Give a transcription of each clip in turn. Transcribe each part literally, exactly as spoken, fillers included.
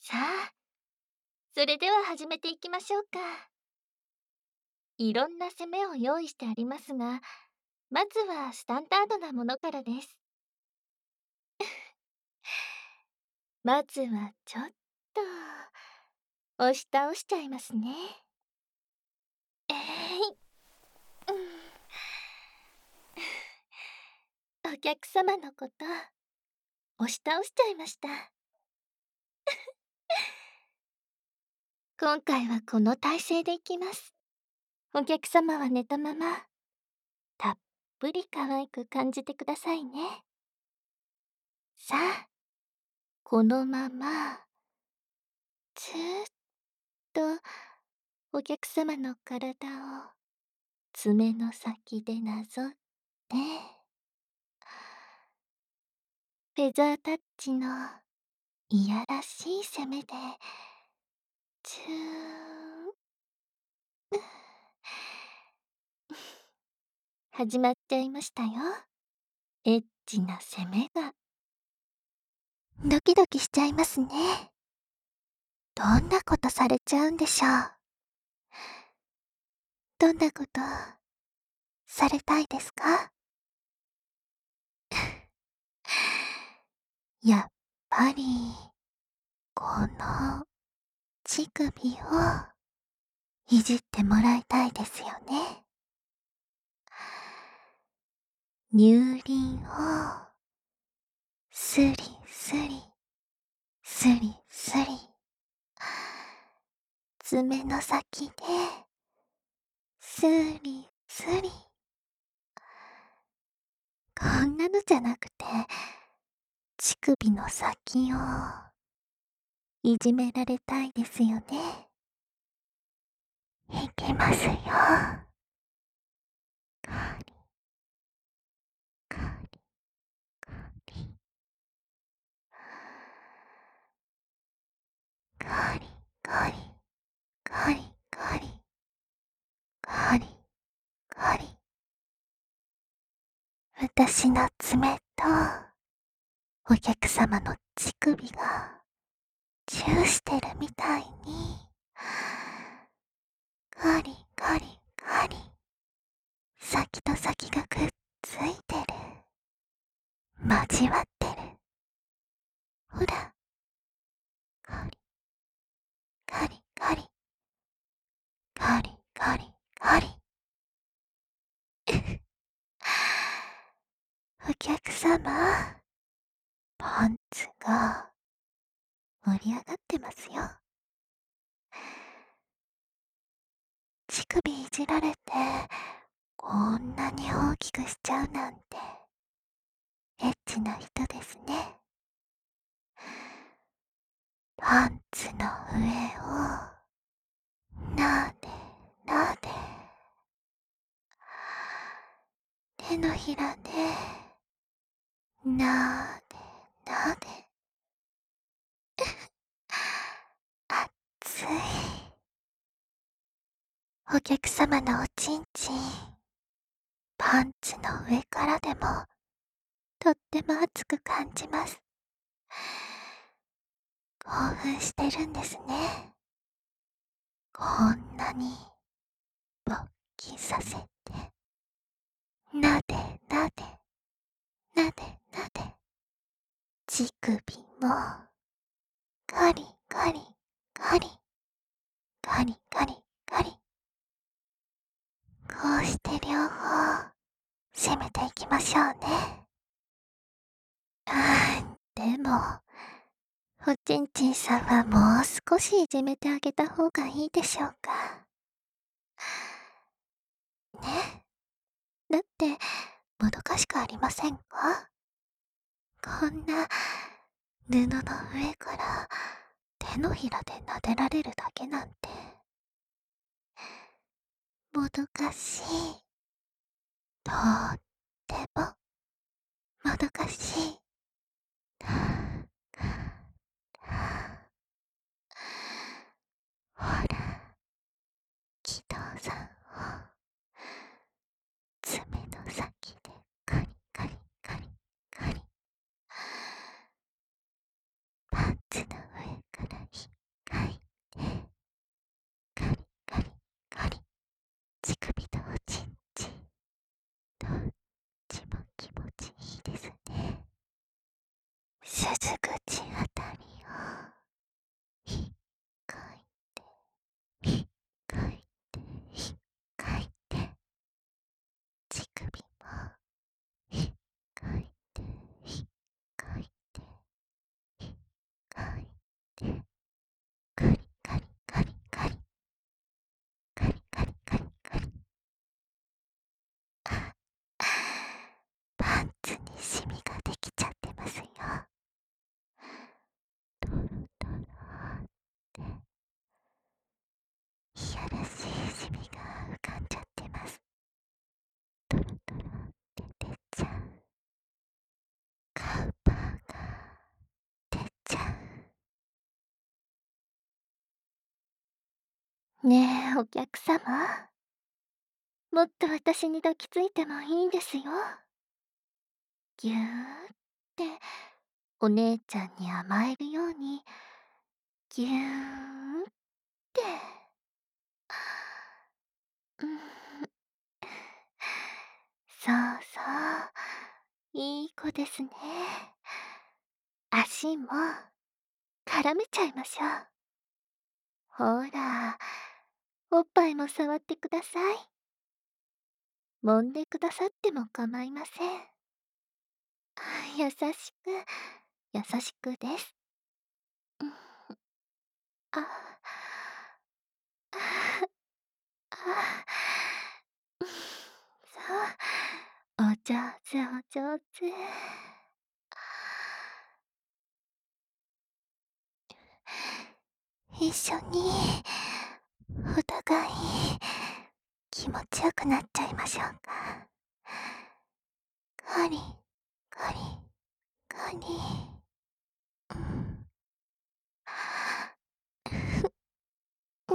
さあ、それでは始めていきましょうか。いろんな攻めを用意してありますが、まずはスタンダードなものからです。まずはちょっと、押し倒しちゃいますね。えい、うん、お客様のこと、押し倒しちゃいました。今回はこの体勢でいきます。お客様は寝たまま、たっぷり可愛く感じてくださいね。さあ、このまま、ずーっとお客様の体を爪の先でなぞって、フェザータッチのいやらしい攻めで、チューン。始まっちゃいましたよ。エッチな攻めが。ドキドキしちゃいますね。どんなことされちゃうんでしょう。どんなことされたいですか？やっぱり、この乳首をいじってもらいたいですよね。乳輪をスリスリスリスリ、爪の先でスリスリ。こんなのじゃなくて、乳首の先をいじめられたいですよね。いきますよ。カリカリカリカリカリカリカリカリカリ。私の爪とお客様の乳首がチューしてるみたいに、カリカリカリ、先と先がくっついてる。交わってる。ほら、カリカリカリカリカリカリ。お客様、パンツが盛り上がってますよ。乳首いじられて、こんなに大きくしちゃうなんて、エッチな人ですね。パンツの上を、なでなで、手のひらで、なでなで、あっつい。お客様のおちんちん、パンツの上からでも、とっても熱く感じます。興奮してるんですね。こんなに勃起させて、なでなで、なでなで、乳首も、カリカリカリ、カリカリカリ。こうして両方、攻めていきましょうね。あー、でも、おちんちんさんはもう少しいじめてあげた方がいいでしょうか。ね。だって、もどかしくありませんか？こんな、布の上から手のひらで撫でられるだけなんて、もどかしい。とっても、もどかしい。ほら、祈祷さんを、爪の先でカリカリカリカリ、パンツの上から引口あたりをひっかいてひっかいてひっかいて、乳首もひっかいてひっかいてひっかいて、カリカリカリカリカリカリカリカリ。あ、パンツにシミができちゃってますよ。トロトロっていやらしいシミが浮かんじゃってます。トロトロって出ちゃう。カウパーが出ちゃう。ねえ、お客様。もっと私に抱きついてもいいんですよ。ぎゅーってお姉ちゃんに甘えるようにぎゅーって。うん、そうそう、いい子ですね。足も絡めちゃいましょう。ほら、おっぱいも触ってください。揉んでくださっても構いません。優しく、優しくです。うん、あ、あ、あ、うん、そう、お上手お上手。一緒にお互い気持ちよくなっちゃいましょうか。カリカリカリ。うん、うん、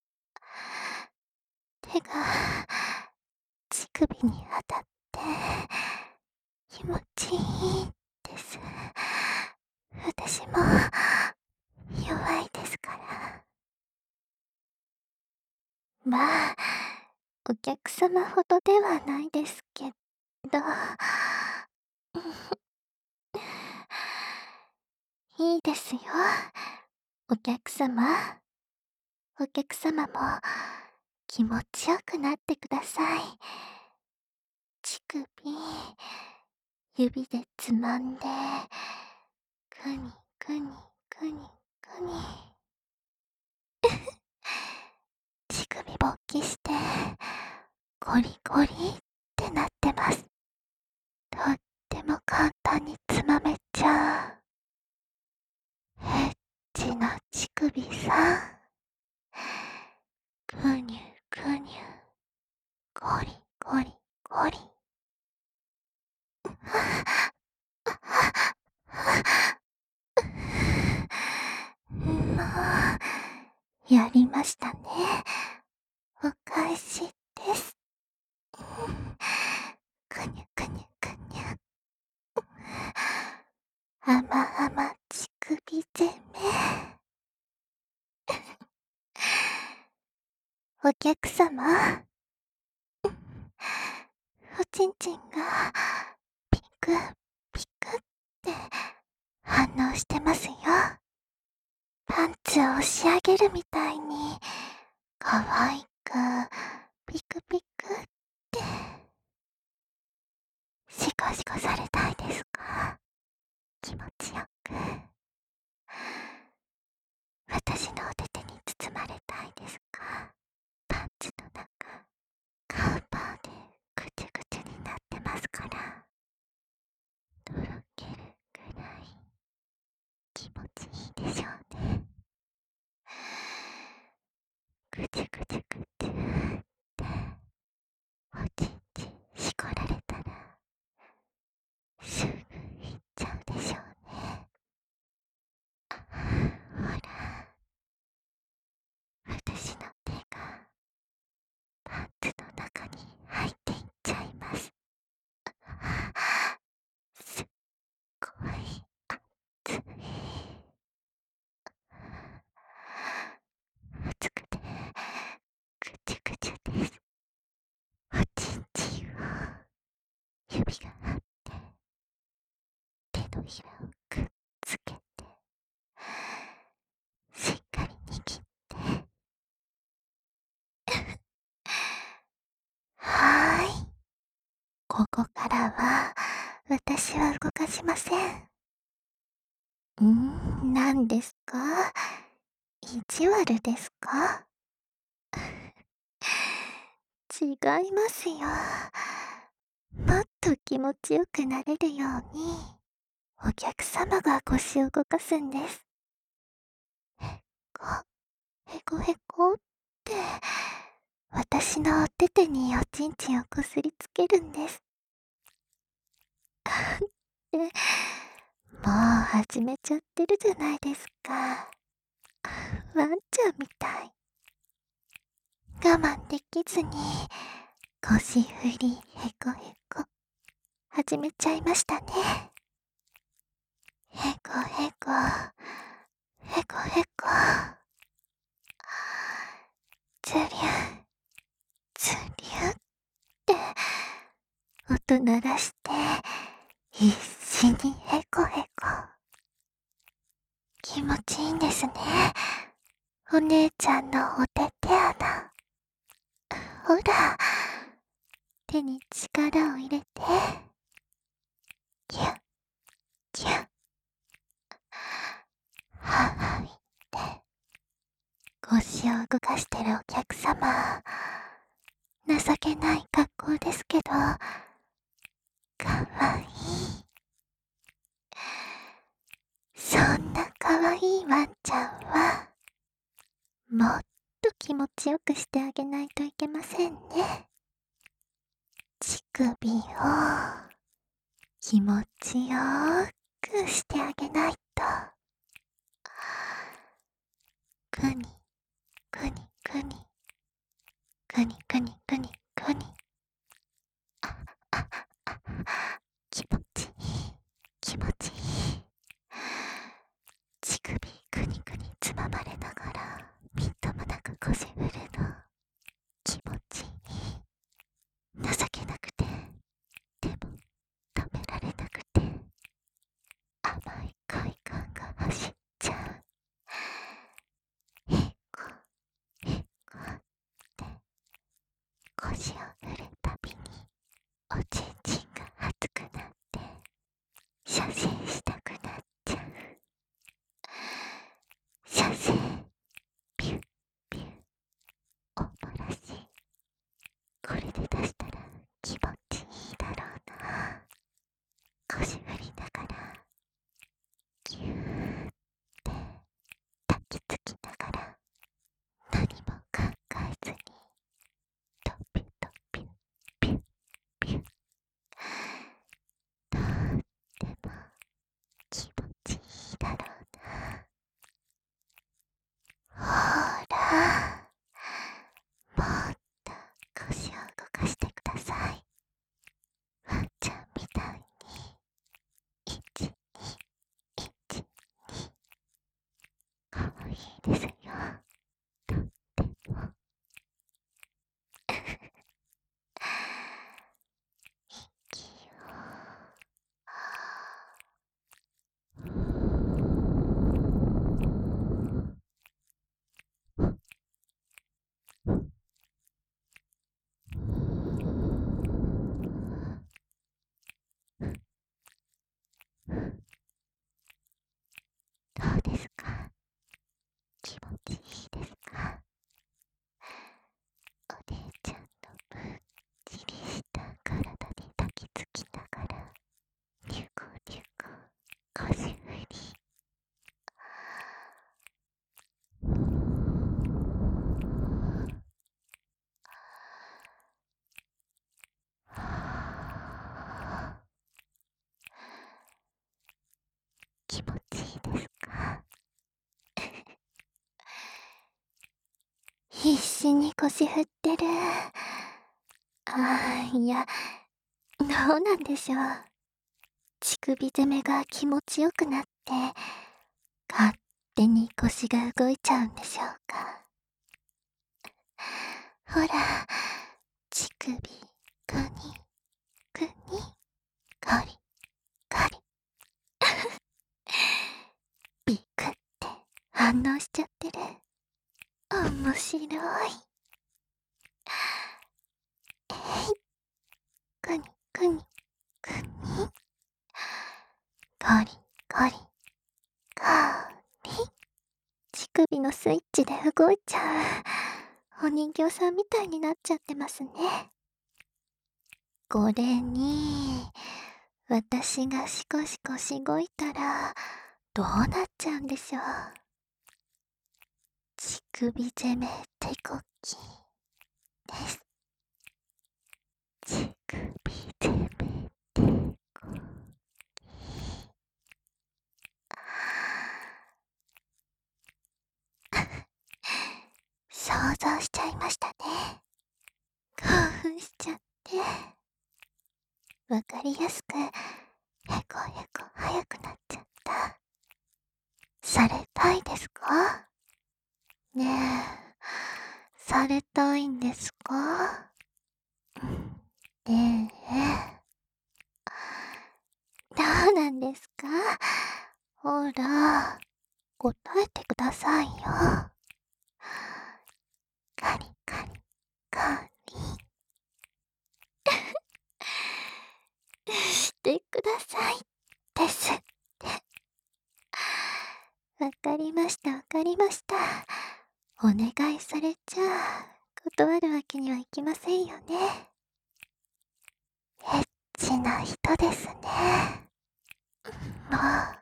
手が乳首に当たって気持ちいいです。私も弱いですから。まあ、お客様ほどではないですけど。いいですよ、お客様。お客様も気持ちよくなってください。乳首、指でつまんで、くにくにくにくに。乳首勃起して、ゴリゴリってなってます。とっても簡単につまめちゃう。エッチな乳首さん。ぐにゅぐにゅ、ゴリゴリゴリ。もう、やりましたね。お返しです。くにゅくにゅくにゅ。あまあま乳首攻め。お客様、おちんちんがピクピクって反応してますよ。パンツを押し上げるみたいに可愛くピクピクって。シコシコされたいですか？気持ちよく私のお手手に包まれたいですか？パンツの中カウパーでぐちゅぐちゅになってますから、とろけるくらい気持ちいいでしょうね。ぐちゅぐちゅぐちゅっておちんちんしこられたらすぐ行っちゃうでしょうね。ほら、私の手がパンツの中に入っていっちゃいます。すっごい熱い。熱くてぐちゅぐちゅです。おちんちんを指があって手のをくっつけて、しっかり握って。はーい。ここからは、私は動かしません。んー、何ですか？意地悪ですか？違いますよ。もっと気持ちよくなれるように、お客様が腰を動かすんです。へこ、へこへこって、私のお手手におちんちんをこすりつけるんです。って、もう始めちゃってるじゃないですか。ワンちゃんみたい。我慢できずに、腰振りへこへこ、始めちゃいましたね。へこへこ、へこへこ。つりゅ、つりゅって音鳴らして必死にへこへこ。気持ちいいんですね、お姉ちゃんのお手手穴。ほら、手に力を入れて、キュッキュッ、はいって腰を動かしてるお客様、情けない格好ですけど、かわいい。そんなかわいいワンちゃんは、もっと気持ちよくしてあげないといけませんね。乳首を気持ちよーくしてあげないと。くに、くにくに、くにくにくにくに。あ、あ、あ、気持ちいい、気持ちいい。乳首くにくにつままれながら、みっともなく腰振るの。気持ちいい。情けなくて、でも止められなくて、甘い快感が走っちゃう。へこ、へこって腰を振るたびに、おちんちんが熱くなって、射精したくなっちゃう。射精、ピュッピュッ、おもらし。これで出したら気持ちいいだろうな。腰振りながら、ぎゅーって抱きつきながら、何も考えずに、とぴゅとぴゅ、ぴゅ、ぴゅ。とっても気持ちいいだろうな。ほーら、もっと腰を動かしてください。ワンちゃんみたいに、いち、に、いち、に。かわいいですよ。とっても。息を。どうですか？気持ちいいですか？お姉ちゃんのむっちりした体に抱きつきながら、ニュコニュコ腰振り。気持ちいいですか？必死に腰振ってる。ああ、いや、どうなんでしょう。乳首攻めが気持ちよくなって、勝手に腰が動いちゃうんでしょうか。ほら、乳首、くに、くに、ガリ、ガリ。 反応しちゃってる。面白い。えい。くにくにくに。ゴリゴリゴリ。乳首のスイッチで動いちゃう。お人形さんみたいになっちゃってますね。これに、私がシコシコしごいたら、どうなっちゃうんでしょう。乳首攻め手こきです。乳首攻め手こき。想像しちゃいましたね。興奮しちゃって。わかりやすく、へこへこ早くなっちゃった。されたいですか？ねえ、されたいんですか？ねえ、どうなんですか？ほら、答えてくださいよ。カリカリカリ。してくださいですって。わかりましたわかりました。お願いされちゃ断るわけにはいきませんよね。エッチな人ですね。もう。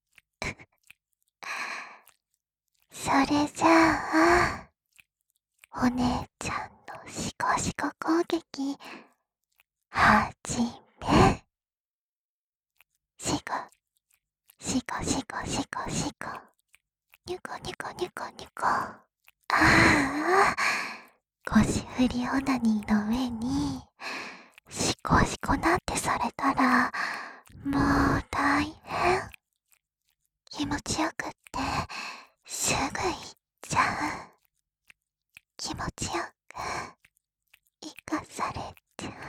それじゃあ、お姉ちゃんのシコシコ攻撃、はじめ。シコ、シコシコシコシコ。ニュコニュコニュコニュコ。ああ、腰振りオナニーの上に、シコシコなんてされたら、もう大変。気持ちよくって、すぐ行っちゃう。気持ちよく、生かされちゃう。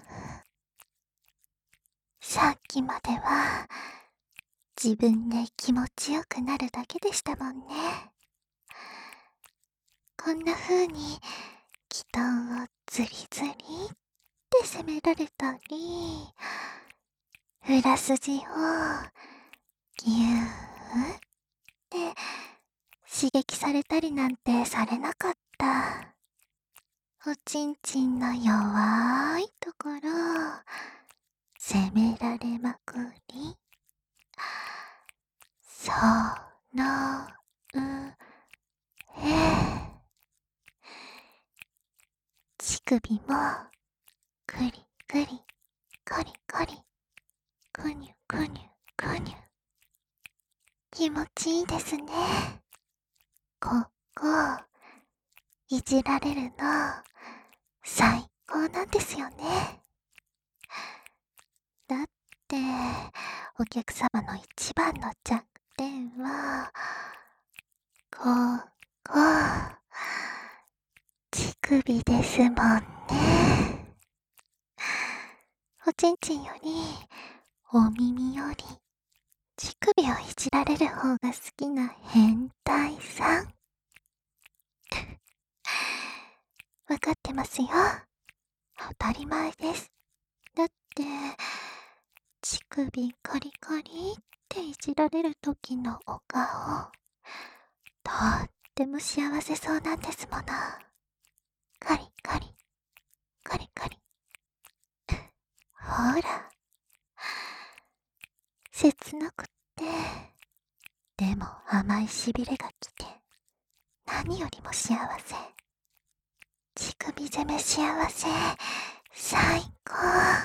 さっきまでは、自分で気持ちよくなるだけでしたもんね。こんな風に、気筒をズリズリって攻められたり、裏筋をギューって刺激されたりなんてされなかった。おちんちんの弱いところを攻められまくり、その上、乳首もくりくりコリコリくにゅくにゅくにゅ。気持ちいいですね。ここ、いじられるの、最高なんですよね。だって、お客様の一番の弱点は、ここ、乳首ですもんね。おちんちんより、お耳より、乳首をいじられる方が好きな変態さん。わかってますよ。当たり前です。だって、乳首カリカリっていじられる時のお顔、とっても幸せそうなんですもの。カリカリ、カリカリ。ほら、切なくって、でも甘いしびれが来て、何よりも幸せ。乳首攻め幸せ、最高。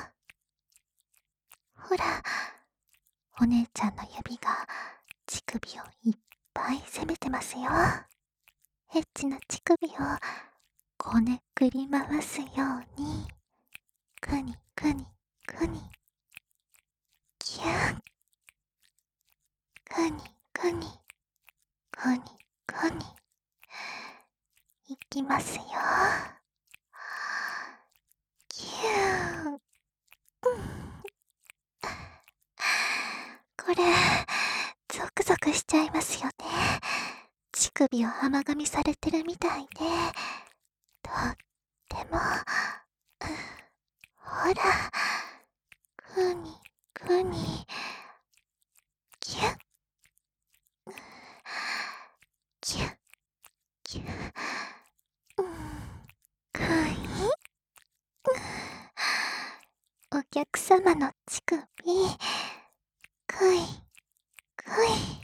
ほら、お姉ちゃんの指が乳首をいっぱい攻めてますよ。エッチな乳首をこねくり回すように、くにくにくに、キュン、くにくにくにくに、いきますよ。キュン。これ、ゾクゾクしちゃいますよね。 首を甘噛みされてるみたいで、とっても、ほら、くにくに、ぎゅっ、ぎゅっぎゅっ、うん、くい、お客様の乳首、くい、くい、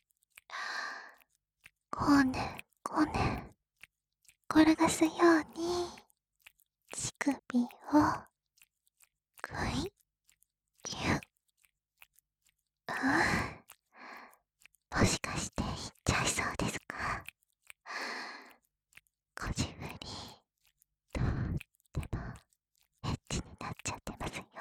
こねこね、転がすように、乳首を、くい、ぎゅっ、ああ、もしかして言っちゃいそうですか？こじふり、とってもエッチになっちゃってますよ。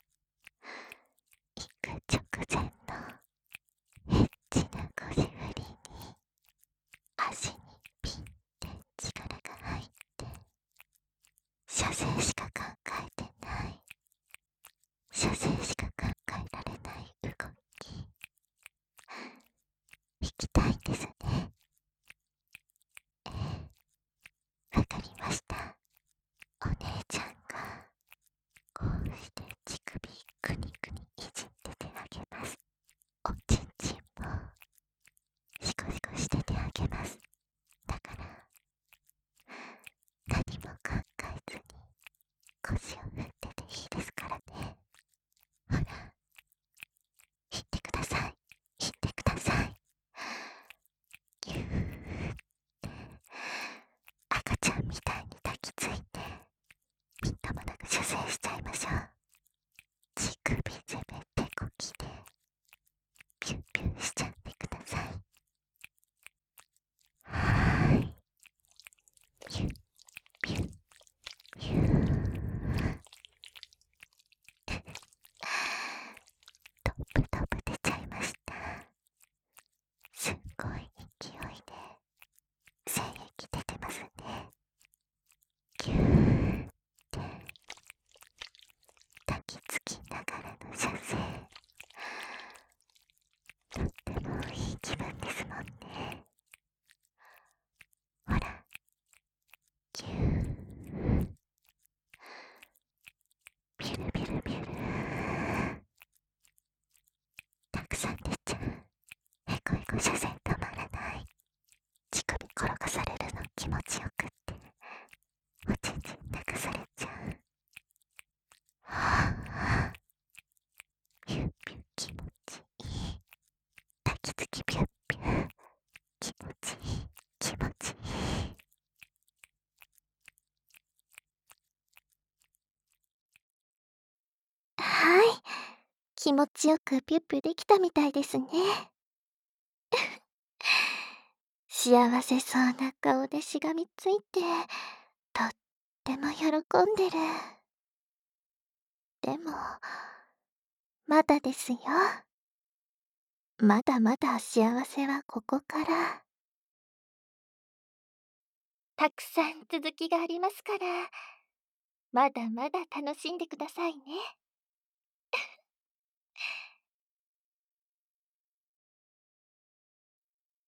行く直前のエッチなこじふりに、足にピンって力が入って、射精しか考えてない、射精しか考えられない動き、引きたいんですね。ええ、わかりました。お姉ちゃんがこうして乳首くにくにいじっててあげます。おちんちんもシコシコしててあげます。だから何も考えずに腰を振ってていいですからね。ほら、引ってください、引ってください。ぎゅーって赤ちゃんみたいに抱きついて、みっともなく射精しちゃいましょう。乳首攻め手こきでピュンピュンしちゃってください。はーい、ピュンピュンピュントップトップ出ちゃいました。すっごい勢いで精液出てますね。ぎゅーって抱きつきながらの射精、とってもいい気分ですもんね。ほら、ぎゅー、ビュルビュルビュル、たくさん出ちゃう。へこへこ射精止まらない。乳首転がされるの気持ちよくって、おちんちん泣かされちゃう。はぁ、ピュッピュッ気持ちいい。抱きつきピュッピュッ、気持ちいい、気持ちいい。はい、気持ちよくピュッピュできたみたいですね。幸せそうな顔でしがみついて、とっても喜んでる。でも、まだですよ。まだまだ幸せはここから。たくさん続きがありますから、まだまだ楽しんでくださいね。